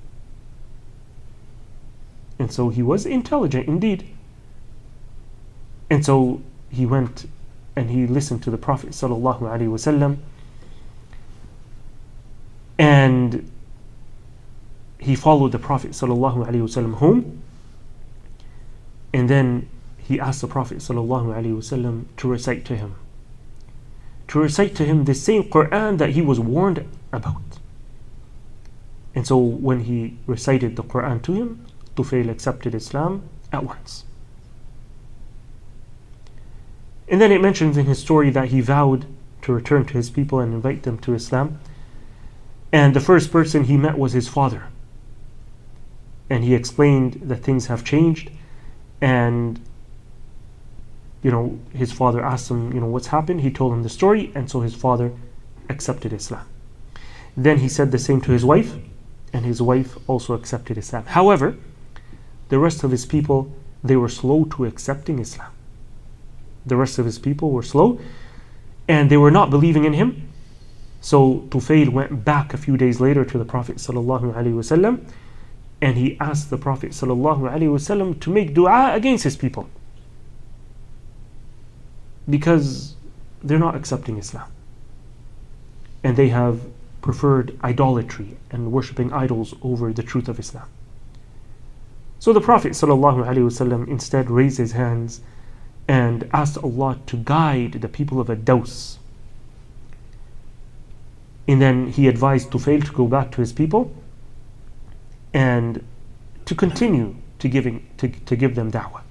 And so he was intelligent indeed. And so he went and he listened to the Prophet ﷺ, and he followed the Prophet ﷺ home, and then he asked the Prophet ﷺ to recite to him the same Quran that he was warned about. And so when he recited the Quran to him, Tufail accepted Islam at once. And then it mentions in his story that he vowed to return to his people and invite them to Islam. And the first person he met was his father. And he explained that things have changed. And, his father asked him, what's happened? He told him the story. And so his father accepted Islam. Then he said the same to his wife. And his wife also accepted Islam. However, the rest of his people, they were slow to accepting Islam. The rest of his people were slow, and they were not believing in him. So Tufail went back a few days later to the Prophet ﷺ, and he asked the Prophet ﷺ to make dua against his people, because they're not accepting Islam, and they have preferred idolatry and worshipping idols over the truth of Islam. So the Prophet ﷺ instead raised his hands and asked Allah to guide the people of Ad-Daws. And then he advised Tufail to go back to his people and to continue to give them da'wah.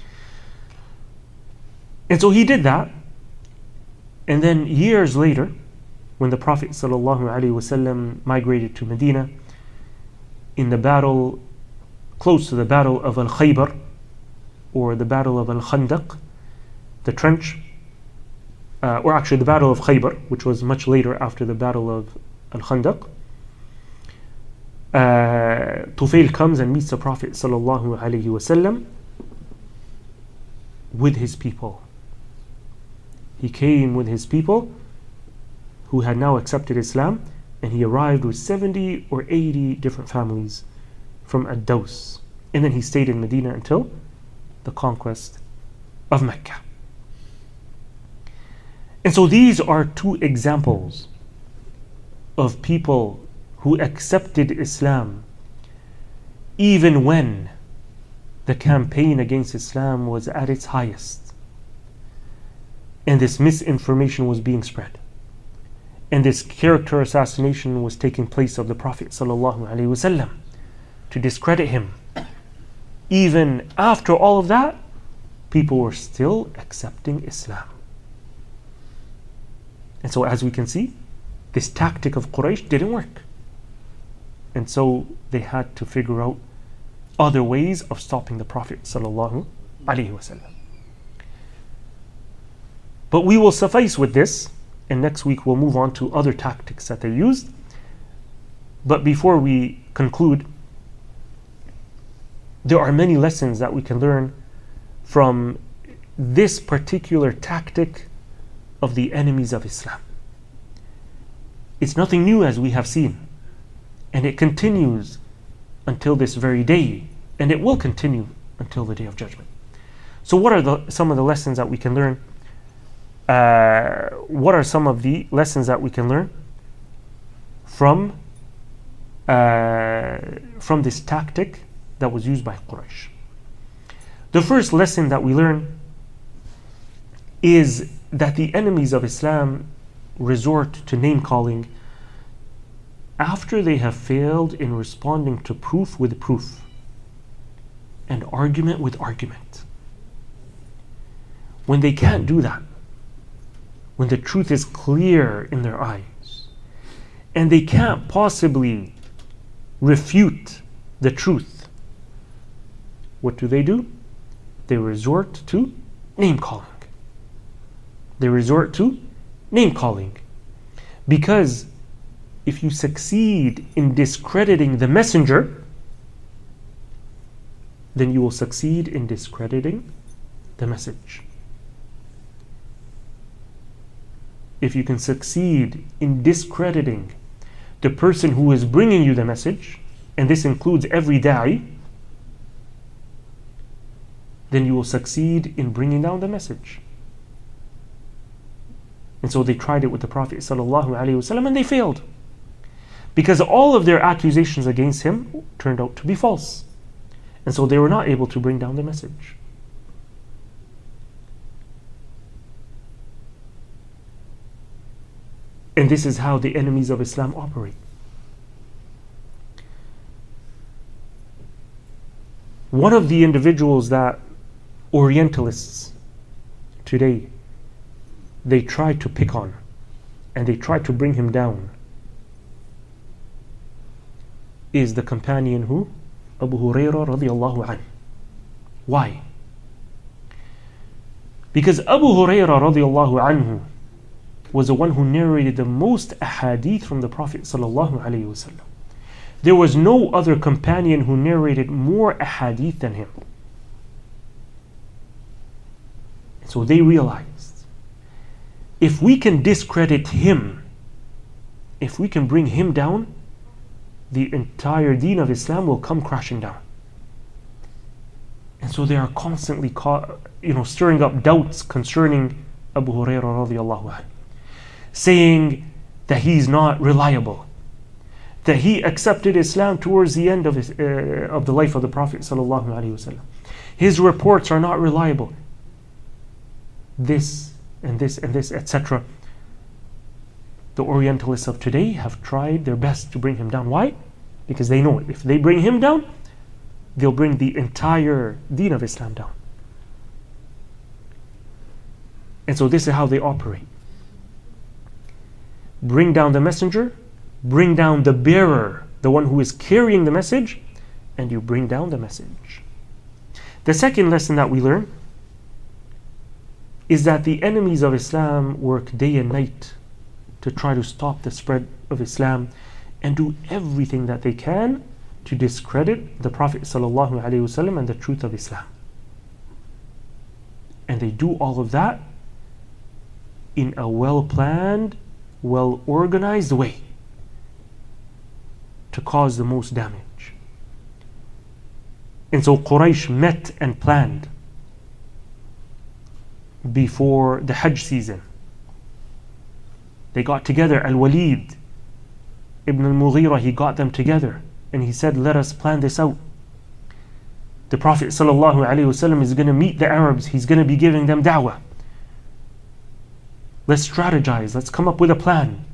And so he did that. And then years later, when the Prophet ﷺ migrated to Medina, in the battle, close to the battle of Al-Khaybar, or the battle of Al-Khandaq, the trench, or actually the battle of Khaybar, which was much later after the battle of Al-Khandaq, Tufail comes and meets the Prophet ﷺ with his people. He came with his people who had now accepted Islam, and he arrived with 70 or 80 different families from Ad-Daws. And then he stayed in Medina until the conquest of Mecca. And so these are two examples of people who accepted Islam even when the campaign against Islam was at its highest, and this misinformation was being spread, and this character assassination was taking place of the Prophet ﷺ to discredit him. Even after all of that, people were still accepting Islam. And so as we can see, this tactic of Quraysh didn't work. And so they had to figure out other ways of stopping the Prophet ﷺ. But we will suffice with this, and next week we'll move on to other tactics that they used. But before we conclude, there are many lessons that we can learn from this particular tactic of the enemies of Islam. It's nothing new, as we have seen, and it continues until this very day, and it will continue until the Day of Judgment. So what are some of the lessons that we can learn? What are some of the lessons that we can learn from this tactic that was used by Quraysh? The first lesson that we learn is that the enemies of Islam resort to name calling after they have failed in responding to proof with proof and argument with argument. When they can't do that, when the truth is clear in their eyes, and they can't possibly refute the truth. What do? They resort to name calling. They resort to name calling. Because if you succeed in discrediting the messenger, then you will succeed in discrediting the message. If you can succeed in discrediting the person who is bringing you the message, and this includes every da'i, then you will succeed in bringing down the message. And so they tried it with the Prophet ﷺ, and they failed. Because all of their accusations against him turned out to be false. And so they were not able to bring down the message. And this is how the enemies of Islam operate. One of the individuals that Orientalists today, they try to pick on and they try to bring him down, is the companion who? Abu Hurairah radiallahu anhu. Why? Because Abu Hurairah radiallahu anhu was the one who narrated the most ahadith from the Prophet sallallahu alaihi wasallam. There was no other companion who narrated more ahadith than him. So they realized, if we can discredit him, if we can bring him down, the entire deen of Islam will come crashing down. And so they are constantly stirring up doubts concerning Abu Hurairah radiallahu anhu, saying that he's not reliable, that he accepted Islam towards the end of the life of the Prophet sallallahu alaihi wasallam. His reports are not reliable. This and this and this, etc. The Orientalists of today have tried their best to bring him down. Why? Because they know if they bring him down, they'll bring the entire deen of Islam down. And so this is how they operate. Bring down the messenger, bring down the bearer, the one who is carrying the message, and you bring down the message. The second lesson that we learn is that the enemies of Islam work day and night to try to stop the spread of Islam and do everything that they can to discredit the Prophet ﷺ and the truth of Islam. And they do all of that in a well-planned, well-organized way to cause the most damage. And so Quraysh met and planned before the Hajj season. They got together. Al-Walid ibn al-Mughira, he got them together and he said, let us plan this out. The Prophet ﷺ is going to meet the Arabs. He's going to be giving them da'wah. Let's strategize. Let's come up with a plan.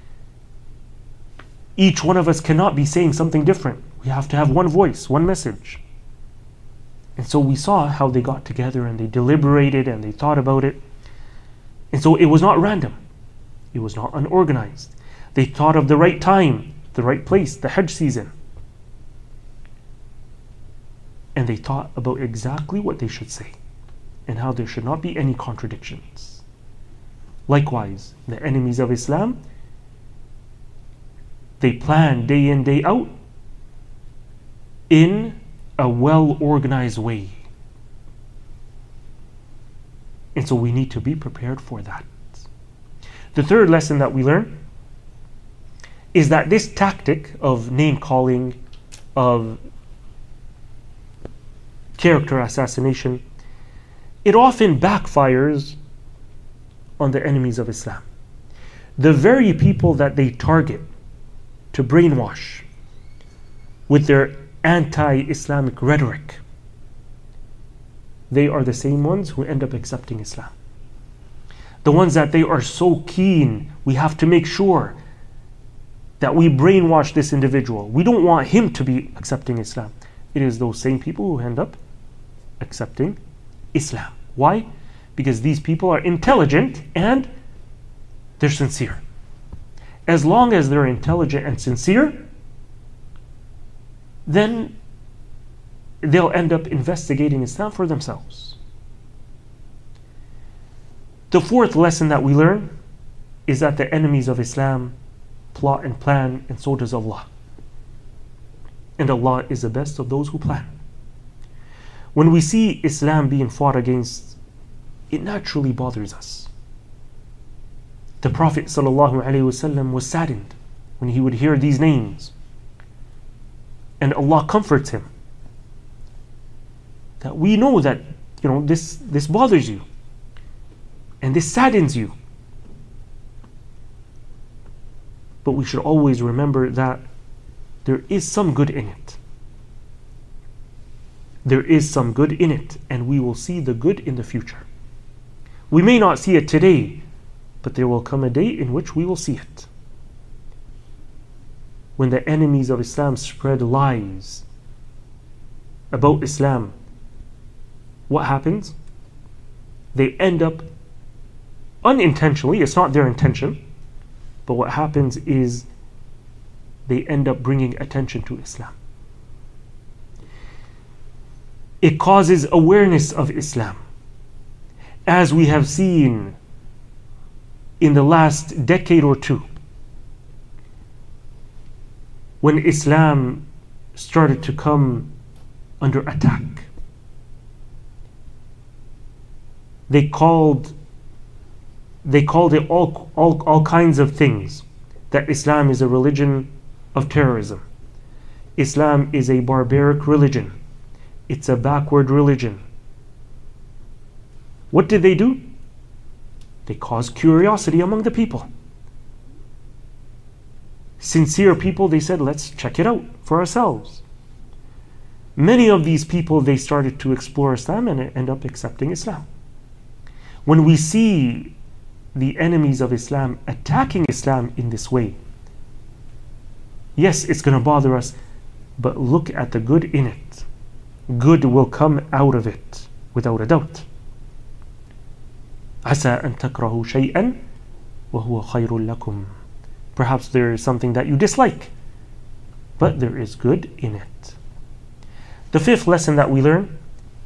Each one of us cannot be saying something different. We have to have one voice, one message. And so we saw how they got together and they deliberated and they thought about it. And so it was not random. It was not unorganized. They thought of the right time, the right place, the Hajj season. And they thought about exactly what they should say and how there should not be any contradictions. Likewise, the enemies of Islam, they plan day in, day out in a well-organized way. And so we need to be prepared for that. The third lesson that we learn is that this tactic of name-calling, of character assassination, it often backfires on the enemies of Islam. The very people that they target to brainwash with their anti-Islamic rhetoric, they are the same ones who end up accepting Islam. The ones that they are so keen, we have to make sure that we brainwash this individual. We don't want him to be accepting Islam. It is those same people who end up accepting Islam. Why? Because these people are intelligent and they're sincere. as long as they're intelligent and sincere, then they'll end up investigating Islam for themselves. The fourth lesson that we learn is that the enemies of Islam plot and plan, and so does Allah. And Allah is the best of those who plan. When we see Islam being fought against, it naturally bothers us. The Prophet ﷺ was saddened when he would hear these names. And Allah comforts him that we know that this bothers you and this saddens you. But we should always remember that there is some good in it. There is some good in it, and we will see the good in the future. We may not see it today, but there will come a day in which we will see it. When the enemies of Islam spread lies about Islam, what happens? They end up unintentionally, it's not their intention, but what happens is they end up bringing attention to Islam. It causes awareness of Islam. As we have seen in the last decade or two, when Islam started to come under attack, they called it all kinds of things. That Islam is a religion of terrorism. Islam is a barbaric religion. It's a backward religion. What did they do? They caused curiosity among the people. Sincere people, they said, let's check it out for ourselves. Many of these people, they started to explore Islam and end up accepting Islam. When we see the enemies of Islam attacking Islam in this way, yes, it's going to bother us, but look at the good in it. Good will come out of it, without a doubt. عَسَىٰ أَن تَكْرَهُ شَيْئًا وَهُوَ خَيْرٌ لَكُمْ. Perhaps there is something that you dislike, but there is good in it. The fifth lesson that we learn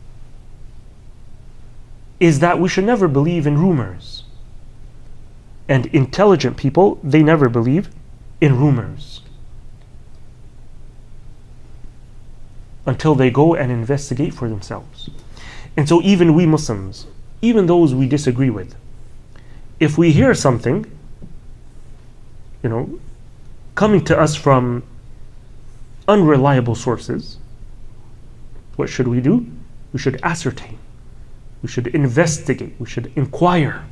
is that we should never believe in rumors. And intelligent people, they never believe in rumors until they go and investigate for themselves. And so even we Muslims, even those we disagree with, if we hear something, coming to us from unreliable sources, what should we do? We should ascertain. We should investigate. We should inquire.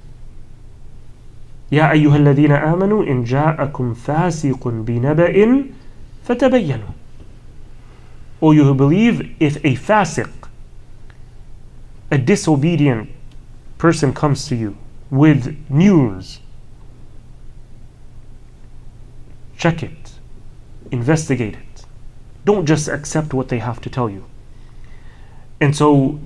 يا أيها الذين آمنوا إن جاءكم فاسق بنبأ فتبينوا. O you who believe, if a fasiq, a disobedient person comes to you with news, check it, investigate it. Don't just accept what they have to tell you. And so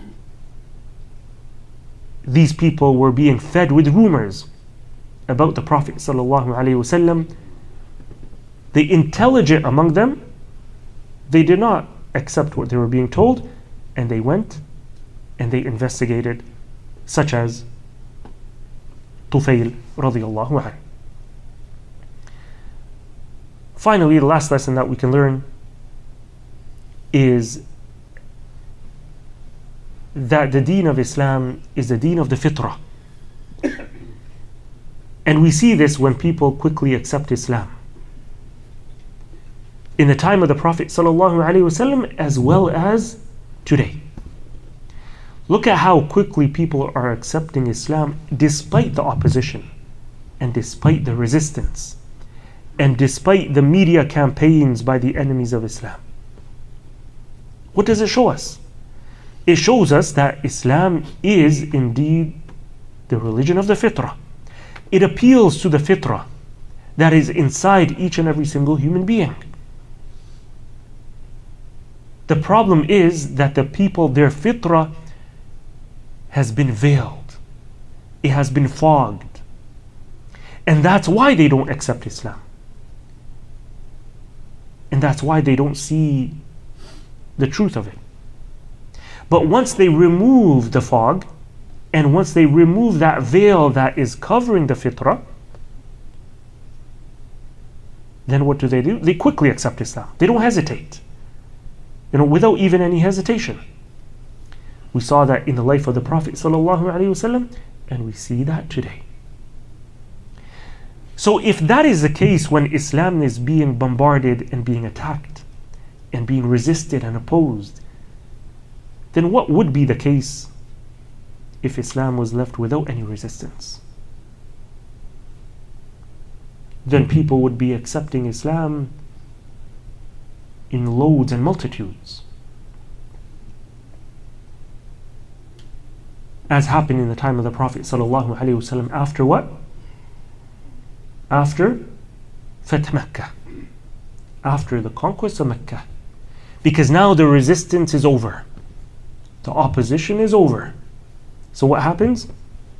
these people were being fed with rumors about the Prophet ﷺ. The intelligent among them, they did not accept what they were being told, and they went and they investigated, such as Tufayl radiyallahu anhu. Finally, the last lesson that we can learn is that the deen of Islam is the deen of the fitrah. And we see this when people quickly accept Islam. In the time of the Prophet ﷺ, as well as today. Look at how quickly people are accepting Islam despite the opposition, and despite the resistance, and despite the media campaigns by the enemies of Islam. What does it show us? It shows us that Islam is indeed the religion of the fitrah. It appeals to the fitrah that is inside each and every single human being. The problem is that the people, their fitrah has been veiled. It has been fogged. And that's why they don't accept Islam. And that's why they don't see the truth of it. But once they remove the fog, and once they remove that veil that is covering the fitrah, then what do? They quickly accept Islam. They don't hesitate, without even any hesitation. We saw that in the life of the Prophet ﷺ, and we see that today. So if that is the case when Islam is being bombarded and being attacked and being resisted and opposed, then what would be the case if Islam was left without any resistance? Then people would be accepting Islam in loads and multitudes, as happened in the time of the Prophet ﷺ. After what? After Fath Makkah, after the conquest of Mecca. Because now the resistance is over, the opposition is over. So what happens?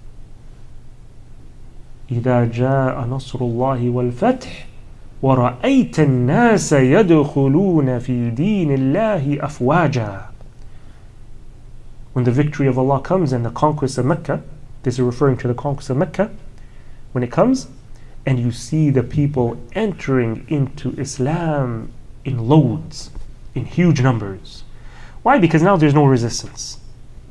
إِذَا جَاءَ نَصْرُ اللَّهِ وَالْفَتْحِ وَرَأَيْتَ النَّاسَ يَدْخُلُونَ فِي دِينِ اللَّهِ أَفْوَاجًا. When the victory of Allah comes and the conquest of Mecca, this is referring to the conquest of Mecca, when it comes, and you see the people entering into Islam in loads, in huge numbers. Why? Because now there's no resistance.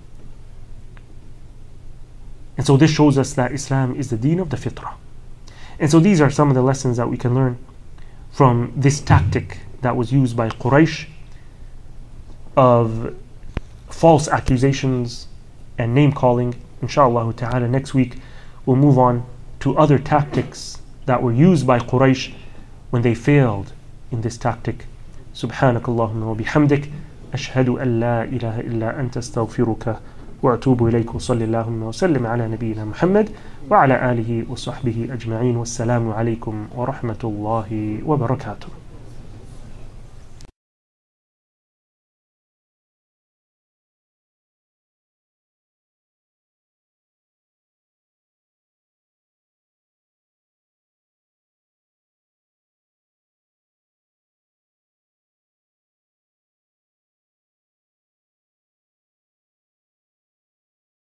And so this shows us that Islam is the deen of the fitrah. And so these are some of the lessons that we can learn from this tactic that was used by Quraysh of false accusations and name calling. Inshallah ta'ala, next week we'll move on to other tactics that were used by Quraysh when they failed in this tactic. Subhanakallahumma wa bihamdik, ashhadu an la ilaha illa anta astaghfiruka wa atubu ilayk. Sallallahu wa sallim ala nabiyyina Muhammad wa ala alihi wa sahbihi ajma'in. Wassalamu alaykum wa rahmatullahi wa barakatuh.